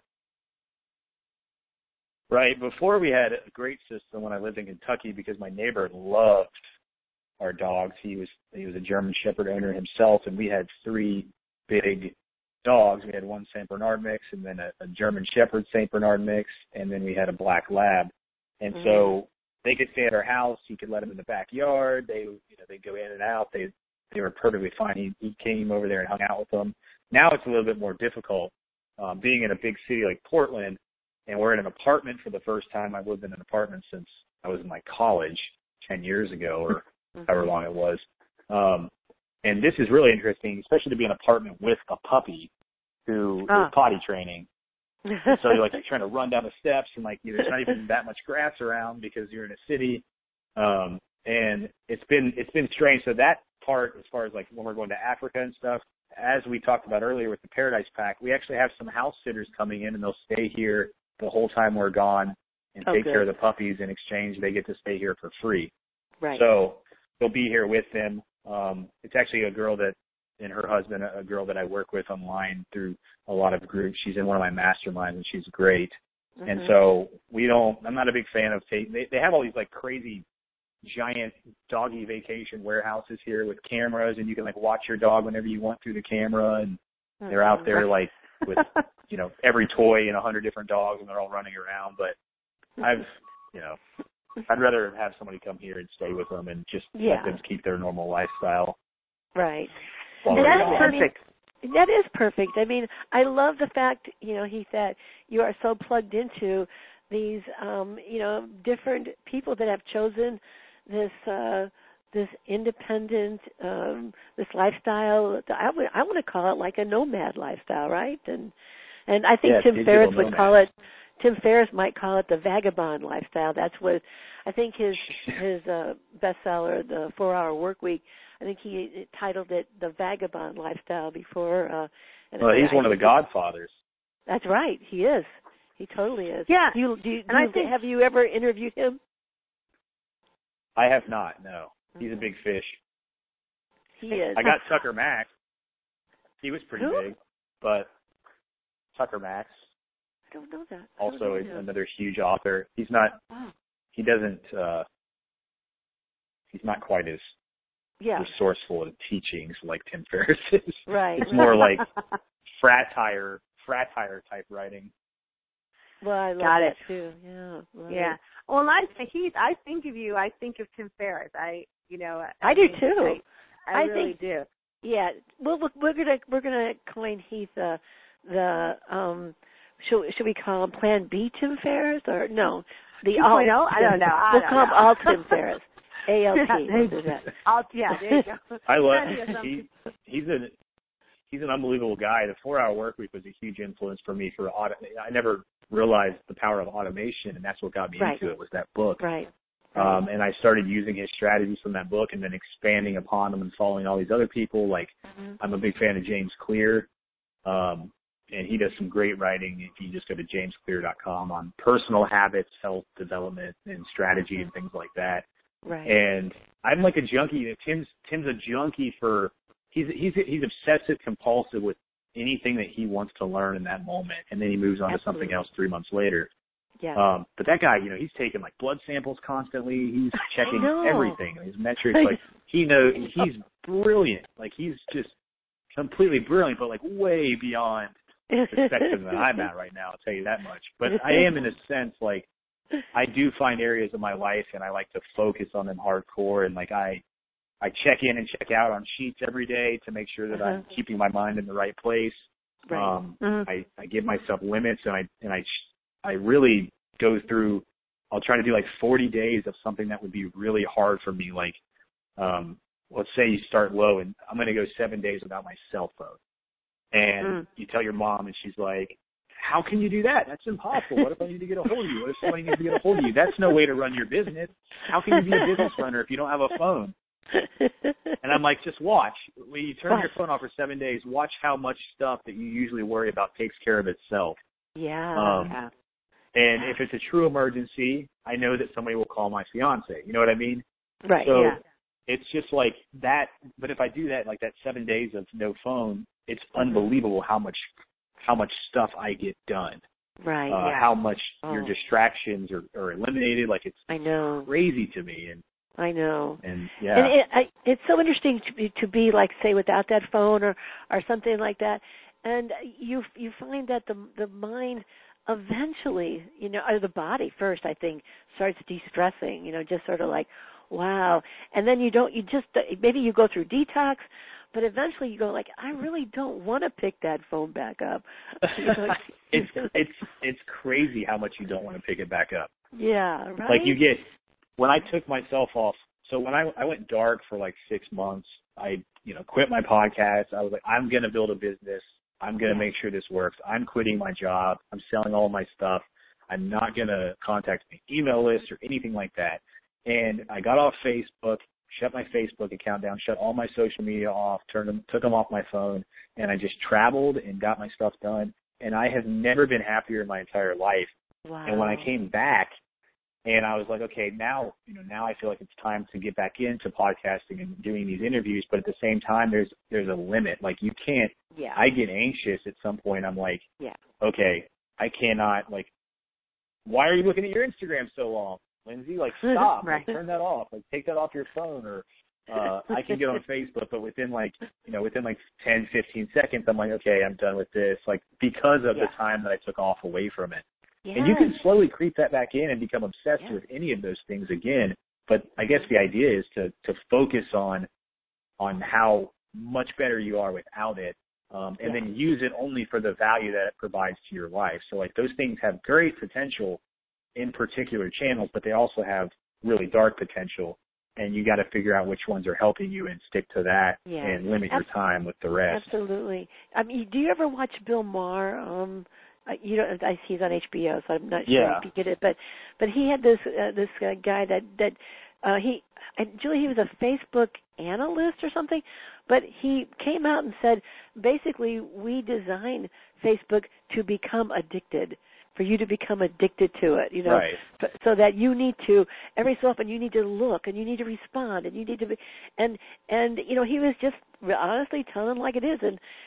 Right. Before we had a great system when I lived in Kentucky because my neighbor loved our dogs. He was a German Shepherd owner himself, and we had 3 big dogs. We had one St. Bernard mix, and then a German Shepherd St. Bernard mix, and then we had a black lab. And so they could stay at our house. You could let them in the backyard. They'd go in and out. They were perfectly fine. He came over there and hung out with them. Now it's a little bit more difficult being in a big city like Portland, and we're in an apartment for the first time. I've lived in an apartment since I was in my college 10 years ago or however long it was. And this is really interesting, especially to be in an apartment with a puppy who is potty training. So you're trying to run down the steps and there's not even that much grass around because you're in a city. And it's been strange. So that part, as far as when we're going to Africa and stuff, as we talked about earlier with the Paradise Pack, we actually have some house sitters coming in and they'll stay here the whole time we're gone and take care of the puppies. In exchange, they get to stay here for free.
Right.
So they'll be here with them. It's actually a girl that and her husband, a girl that I work with online through a lot of groups. She's in one of my masterminds, and she's great. Mm-hmm. And so I'm not a big fan of they have all these like crazy giant doggy vacation warehouses here with cameras, and you can like watch your dog whenever you want through the camera, and they're out there like with, you know, every toy and 100 different dogs, and they're all running around. But I'd rather have somebody come here and stay with them and just let them keep their normal lifestyle.
Right.
And that's perfect.
That is perfect. I mean, I love the fact, you know, Heath, that you are so plugged into these, you know, different people that have chosen this independent, this lifestyle. I want to call it like a nomad lifestyle, right? And I think Tim Ferriss would call it. Tim Ferriss might call it the vagabond lifestyle. That's what I think his bestseller, The 4-Hour Workweek. I think he titled it The Vagabond Lifestyle before.
Well, he's one of the godfathers.
That's right. He is. He totally is.
Yeah.
Have you ever interviewed him?
I have not, no. He's a big fish.
He is.
I got Tucker Max. He was pretty big, but Tucker Max.
I don't know that.
Also another huge author. He's not, he doesn't, he's not quite as resourceful in teachings like Tim Ferriss is.
Right.
It's more like frat tire type writing.
Well, I love that too. Yeah. Right.
Yeah. Well, when I say Heath, I think of you. I think of Tim Ferriss. I
do too.
I really do.
Yeah. Well, we're gonna coin Heath should we call him Plan B Tim Ferriss or no? The
2.0? I don't know.
We'll call him Alt Tim Ferriss. ALT.
Yeah, there you go.
I love. He's an unbelievable guy. The 4-Hour Workweek was a huge influence for me for I never realized the power of automation, and that's what got me into it, was that book.
Right.
And I started using his strategies from that book and then expanding upon them and following all these other people. Like, I'm a big fan of James Clear, and he does some great writing. If you just go to jamesclear.com on personal habits, health development, and strategy and things like that.
Right.
And I'm like a junkie. Tim's a junkie for. He's obsessive compulsive with anything that he wants to learn in that moment, and then he moves on to something else 3 months later.
Yeah.
But that guy, you know, he's taking like blood samples constantly. He's checking everything, his metrics. Like he's brilliant. Like he's just completely brilliant, but like way beyond the spectrum that I'm at right now. I'll tell you that much. But I am, in a sense, like I do find areas of my life, and I like to focus on them hardcore. And like I check in and check out on sheets every day to make sure that I'm keeping my mind in the right place.
Right.
I give myself limits, and I really go through. I'll try to do like 40 days of something that would be really hard for me. Like, let's say you start low, and I'm going to go 7 days without my cell phone. And you tell your mom, and she's like, "How can you do that? That's impossible. What if I need to get a hold of you? What if somebody needs to get a hold of you? That's no way to run your business. How can you be a business runner if you don't have a phone?" And I'm like, just watch. When you turn your phone off for 7 days, watch how much stuff that you usually worry about takes care of itself.
Yeah.
And if it's a true emergency, I know that somebody will call my fiance. You know what I mean?
Right.
So it's just like that. But if I do that, like that 7 days of no phone, it's unbelievable how much stuff I get done.
Right.
How much your distractions are eliminated. Like it's crazy to me. And
I know.
And
it's so interesting to be like, say, without that phone or something like that. And you find that the mind eventually, you know, or the body first, I think, starts de-stressing, you know, just sort of like, wow. And then maybe you go through detox, but eventually you go like, I really don't want to pick that phone back up.
It's crazy how much you don't want to pick it back up.
Yeah, right.
Like when I took myself off, so when I went dark for like 6 months, I, you know, quit my podcast. I was like, I'm going to build a business. I'm going to make sure this works. I'm quitting my job. I'm selling all my stuff. I'm not going to contact my email list or anything like that. And I got off Facebook, shut my Facebook account down, shut all my social media off, took them off my phone, and I just traveled and got my stuff done. And I have never been happier in my entire life.
Wow.
And when I came back, And I was like, okay, now I feel like it's time to get back into podcasting and doing these interviews. But at the same time, there's a limit. Like you can't, I get anxious at some point. I'm like, okay, I cannot, like, why are you looking at your Instagram so long? Lindsay, like, stop,
right.
like, turn that off, like, take that off your phone, or I can get on Facebook, but within 10, 15 seconds, I'm like, okay, I'm done with this, like, because of the time that I took off away from it. And you can slowly creep that back in and become obsessed with any of those things again. But I guess the idea is to focus on how much better you are without it, and then use it only for the value that it provides to your life. So like those things have great potential in particular channels, but they also have really dark potential. And you got to figure out which ones are helping you and stick to that and limit your time with the rest.
Absolutely. I mean, do you ever watch Bill Maher? You don't. I see he's on HBO, so I'm not sure if you get it. But he had this guy that Julie, he was a Facebook analyst or something, but he came out and said basically we designed Facebook to become addicted. For you to become addicted to it, so that you need to every so often you need to look and you need to respond and you need to be and he was just honestly telling like it is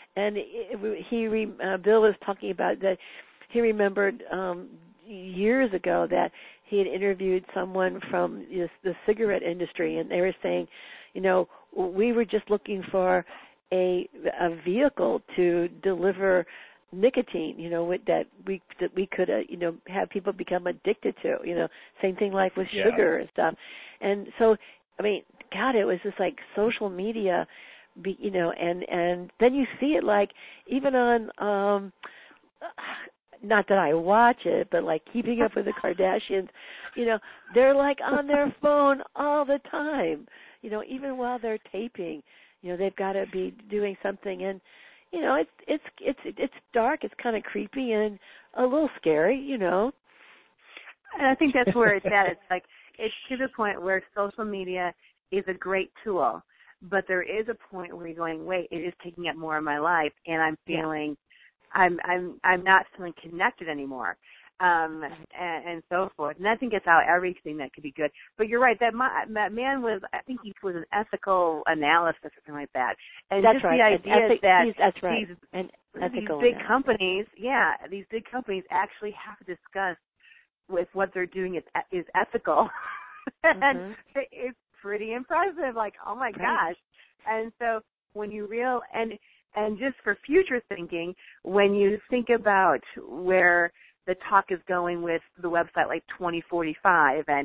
Bill was talking about that he remembered years ago that he had interviewed someone from the cigarette industry and they were saying, we were just looking for a vehicle to deliver nicotine, that we could, have people become addicted to, same thing like with sugar and stuff. And so, I mean, God, it was just like social media, and then you see it like even on, not that I watch it, but like Keeping Up with the Kardashians, they're like on their phone all the time, even while they're taping, they've got to be doing something and, it's dark, it's kind of creepy and a little scary, And
I think that's where it's at. It's like it's to the point where social media is a great tool, but there is a point where you're going, wait, it is taking up more of my life, and I'm feeling, I'm not feeling connected anymore, and so forth. And I think it's out everything that could be good. But you're right, that man was, I think he was an ethical analyst or something like that. And
that's
just
right.
the idea that
that's right.
these big companies, these big companies actually have to discuss with what they're doing is ethical. And it's pretty impressive. Like, oh my gosh. And so when you and just for future thinking, when you think about where the talk is going with the website like 2045 and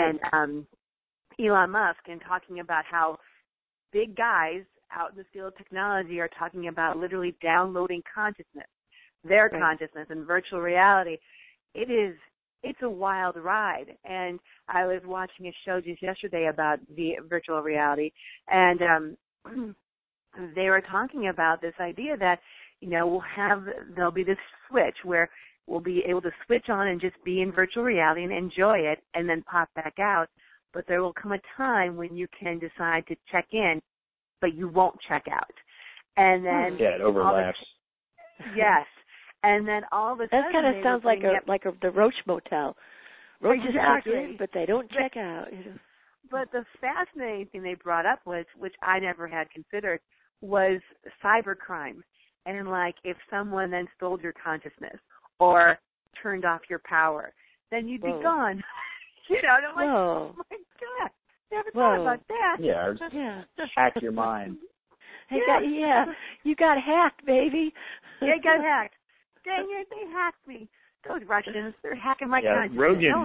Elon Musk and talking about how big guys out in the field of technology are talking about literally downloading consciousness, their consciousness in virtual reality. It's a wild ride. And I was watching a show just yesterday about the virtual reality, and they were talking about this idea that, there'll be this switch where we'll be able to switch on and just be in virtual reality and enjoy it and then pop back out. But there will come a time when you can decide to check in, but you won't check out. And then
it overlaps.
Yes. And then all of a sudden
that kind of sounds like the Roach Motel. Roaches check in, but they don't check out.
But the fascinating thing they brought up was, which I never had considered, was cybercrime. And like if someone then stole your consciousness or turned off your power, then you'd be gone. And I'm like, oh my God, never thought about that.
Yeah, just hack your mind.
Hey, you got hacked, baby.
Yeah, you got hacked. Dang it, they hacked me. Those Russians, they're hacking my consciousness.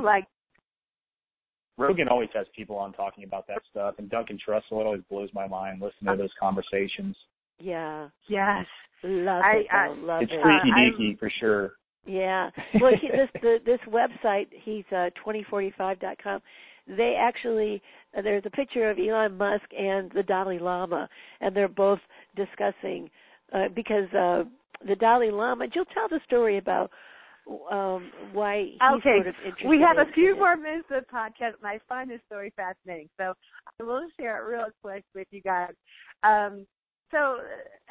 Rogan always has people on talking about that stuff, and Duncan Trussell, it always blows my mind listening to those conversations.
Yeah.
Yes.
Love it.
It's freaky deaky for sure.
Yeah. Well, this website, he's 2045.com. They actually, there's a picture of Elon Musk and the Dalai Lama, and they're both discussing because the Dalai Lama. Jill, tell the story about why he's sort of interested.
We have a few more minutes of the podcast, and I find this story fascinating. So I will share it real quick with you guys. So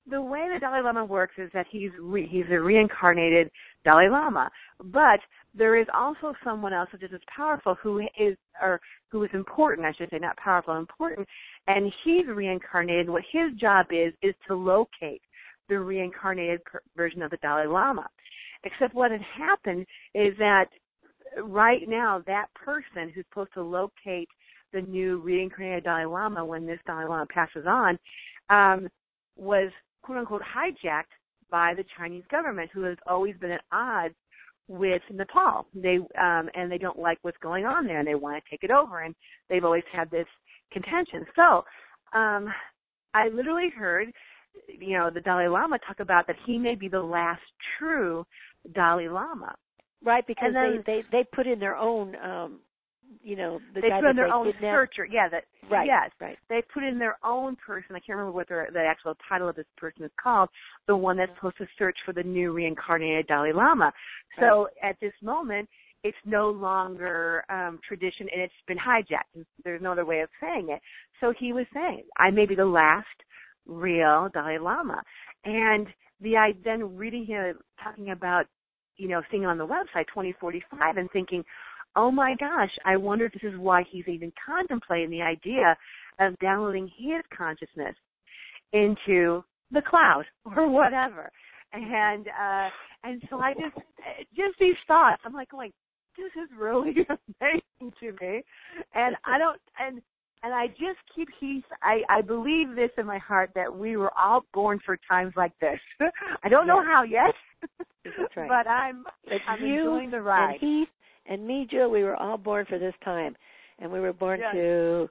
the way the Dalai Lama works is that he's a reincarnated Dalai Lama, but there is also someone else which is as powerful who is important, I should say, not powerful, important, and he's reincarnated. What his job is to locate the reincarnated version of the Dalai Lama. Except what had happened is that right now that person who's supposed to locate the new reincarnated Dalai Lama when this Dalai Lama passes on was quote-unquote hijacked by the Chinese government, who has always been at odds with Nepal. They don't like what's going on there, and they want to take it over, and they've always had this contention. So I literally heard, the Dalai Lama talk about that he may be the last true Dalai Lama.
Right, because
then,
they put in their own, the
they
guy
put in their
that
own
they kidnapped.
searcher. Yeah,
right,
yes,
right.
They put in their own person. I can't remember what the actual title of this person is called. The one that's supposed to search for the new reincarnated Dalai Lama. So at this moment, it's no longer tradition, and it's been hijacked. There's no other way of saying it. So he was saying, I may be the last real Dalai Lama. And then reading him talking about, seeing on the website 2045 and thinking, oh my gosh, I wonder if this is why he's even contemplating the idea of downloading his consciousness into the cloud or whatever. And so I just these thoughts, I'm like going, this is really amazing to me. And I just keep I believe this in my heart that we were all born for times like this. I don't know how yet.
That's right.
But I'm enjoying the ride.
And Heath and me, Jill, we were all born for this time, and we were born to,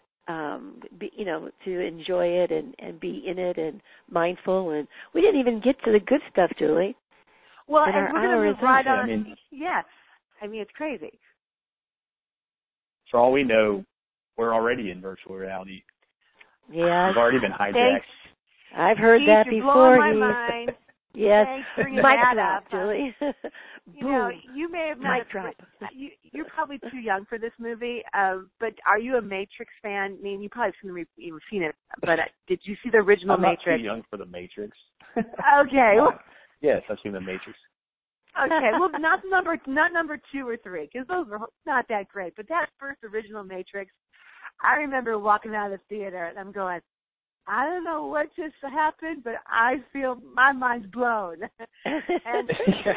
to enjoy it and be in it and mindful. And we didn't even get to the good stuff, Julie.
Well, and we're going to move right on. It's crazy.
For all we know, we're already in virtual reality.
Yeah,
we've already been hijacked.
Thanks.
I've heard
Keith,
that
you're
before.
Blowing my mind.
Yes,
Mic
drop, Julie.
You may have not.
Mic drop.
You're probably too young for this movie, but are you a Matrix fan? I mean, you probably haven't even seen it, but did you see the original Matrix?
I'm not too young for the Matrix.
Okay.
Yes, I've seen the Matrix.
Okay, well, not number 2 or 3, because those are not that great. But that first original Matrix, I remember walking out of the theater and I'm going, I don't know what just happened, but I feel my mind's blown. and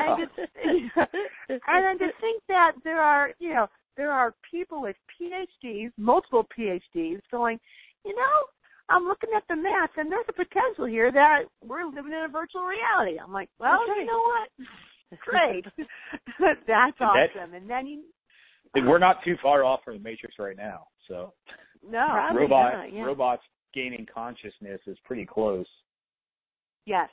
then to think that there are people with PhDs, multiple PhDs, going, I'm looking at the math, and there's a potential here that we're living in a virtual reality. I'm like, well, you know what? Great. That's awesome. And then
we're not too far off from the Matrix right now. So robots gaining consciousness is pretty close.
Yes,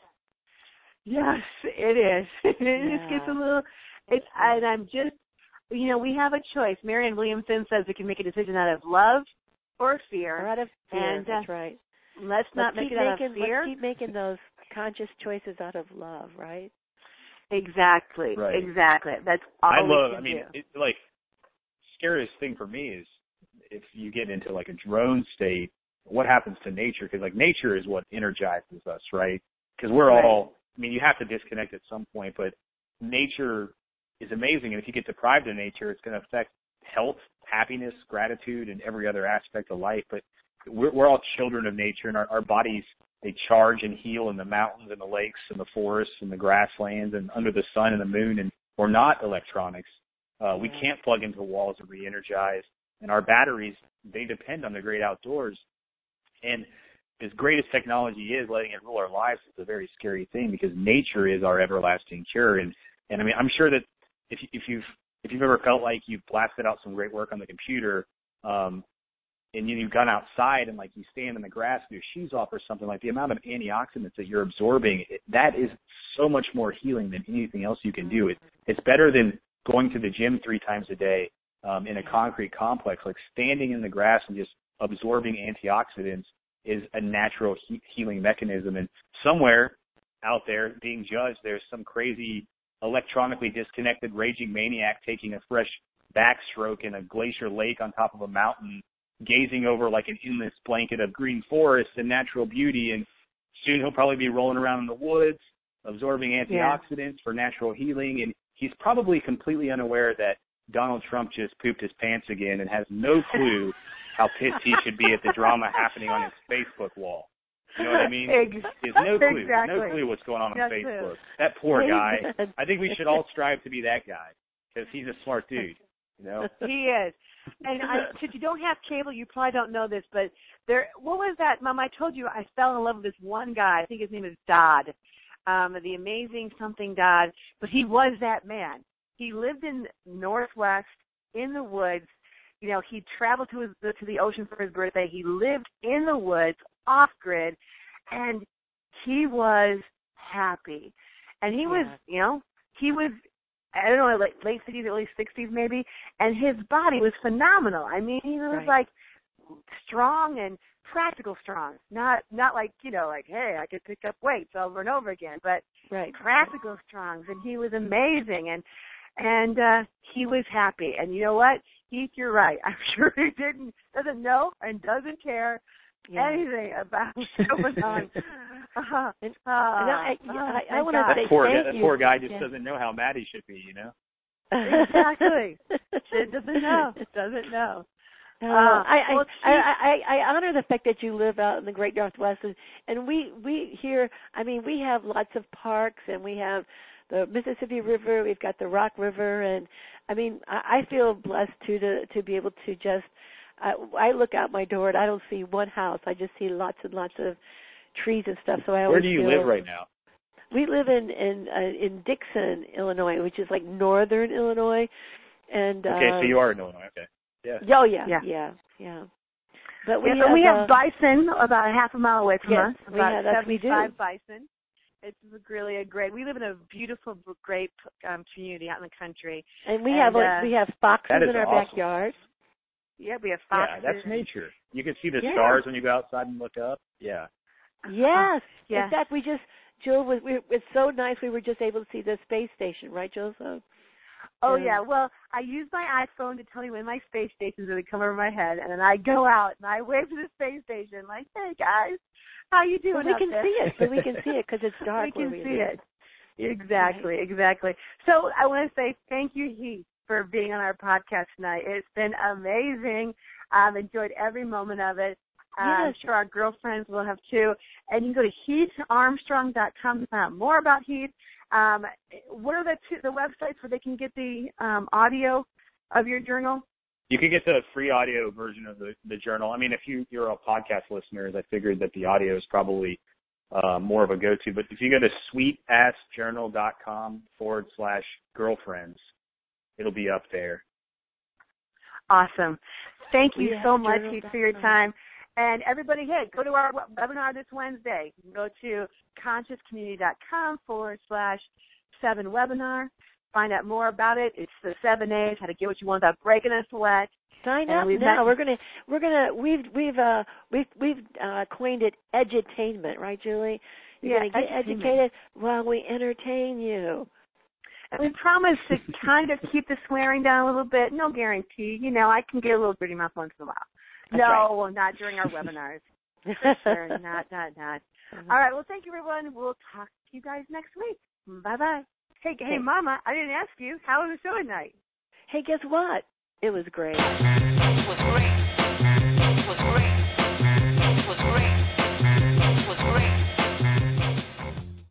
it is. It just gets a little. And I'm just, we have a choice. Marianne Williamson says we can make a decision out of love or fear.
Or out of fear.
And,
that's right.
Let's not make it out of fear.
Let's keep making those conscious choices out of love, right?
Exactly.
Right.
Exactly. That's all we can do.
Scariest thing for me is if you get into like a drone state, what happens to nature? Because nature is what energizes us, right? Because we're all, you have to disconnect at some point, but nature is amazing. And if you get deprived of nature, it's going to affect health, happiness, gratitude, and every other aspect of life. But we're all children of nature, and our bodies, they charge and heal in the mountains and the lakes and the forests and the grasslands and under the sun and the moon, and we're not electronics. We can't plug into walls and re-energize. And our batteries, they depend on the great outdoors. And as great as technology is, letting it rule our lives is a very scary thing, because nature is our everlasting cure. And I'm sure that if you've ever felt like you've blasted out some great work on the computer, and you've gone outside and you stand in the grass with your shoes off or something, the amount of antioxidants that you're absorbing, that is so much more healing than anything else you can do. It's better than going to the gym 3 times a day in a concrete complex. Standing in the grass and just absorbing antioxidants is a natural healing mechanism. And somewhere out there being judged, there's some crazy electronically disconnected raging maniac taking a fresh backstroke in a glacier lake on top of a mountain, gazing over an endless blanket of green forest and natural beauty, and soon he'll probably be rolling around in the woods, absorbing antioxidants for natural healing, and he's probably completely unaware that Donald Trump just pooped his pants again and has no clue how pissed he should be at the drama happening on his Facebook wall. You know what I mean? He has no clue.
Exactly.
No clue what's going on Facebook. That poor guy. I think we should all strive to be that guy because he's a smart dude. You know?
He is. And if you don't have cable, you probably don't know this, but what was that, Mom? I told you I fell in love with this one guy. I think his name is Dodd, the amazing something Dodd. But he was that man. He lived in Northwest in the woods. You know, he traveled to the ocean for his birthday. He lived in the woods, off grid, and he was happy. And he was, you know, he was, I don't know, like late 50s, early 60s maybe, and his body was phenomenal. I mean, he was like strong and practical strong. Not like, you know, like, hey, I could pick up weights over and over again, but practical strong. And he was amazing, and he was happy. And you know what? Heath, you're right. I'm sure he doesn't know and doesn't care anything about what's going on.
I want to say
that poor guy just doesn't know how mad he should be, you know?
Exactly. It doesn't know.
I honor the fact that you live out in the Great Northwest, and we here, I mean, we have lots of parks, and we have the Mississippi River, we've got the Rock River, and I mean, I feel blessed to be able to just, I look out my door and I don't see one house, I just see lots and lots of trees and stuff. So I always
Where do you live right now?
We live in Dixon, Illinois, which is like northern Illinois, and
okay, so you are in Illinois, okay, yeah.
Oh yeah. But
we have bison about a half a mile away from us. About
we
75 bison. It's really a great. We live in a beautiful, great community out in the country,
and we have foxes in our backyard.
Yeah, we have foxes.
Yeah, that's nature. You can see the stars when you go outside and look up. Yeah.
Yes. In fact, Jill, it's so nice. We were just able to see the space station, right, Jill? So.
Oh yeah. Well, I use my iPhone to tell me when my space station's going to come over my head, and then I go out and I wave to the space station like, "Hey guys, how you doing?"
We can see it because it's dark.
We can see it. Exactly. So I want to say thank you, Heath, for being on our podcast tonight. It's been amazing. I've enjoyed every moment of it. I'm sure our girlfriends will have too. And you can go to HeathArmstrong.com to find out more about Heath. What are the websites where they can get the audio of your journal?
You can get the free audio version of the journal. I mean, if you're a podcast listener, I figured that the audio is probably more of a go-to. But if you go to sweetassjournal.com/girlfriends, it'll be up there.
Awesome. Thank you so much, Heath, for your time. And everybody, go to our webinar this Wednesday. Go to consciouscommunity.com/7webinar. Find out more about it. It's the 7 A's, how to get what you want without breaking a sweat.
Sign up now. We've coined it edutainment, right, Julie? You're going to get educated while we entertain you.
And we promise to kind of keep the swearing down a little bit. No guarantee. You know, I can get a little dirty mouth once in a while. Well, not during our webinars. Sure, not. All right, well, thank you, everyone. We'll talk to you guys next week. Bye-bye. Hey, Mama, I didn't ask you. How was the show tonight?
Hey, guess what? It was great.
It was great. It was great. It was great. It was great.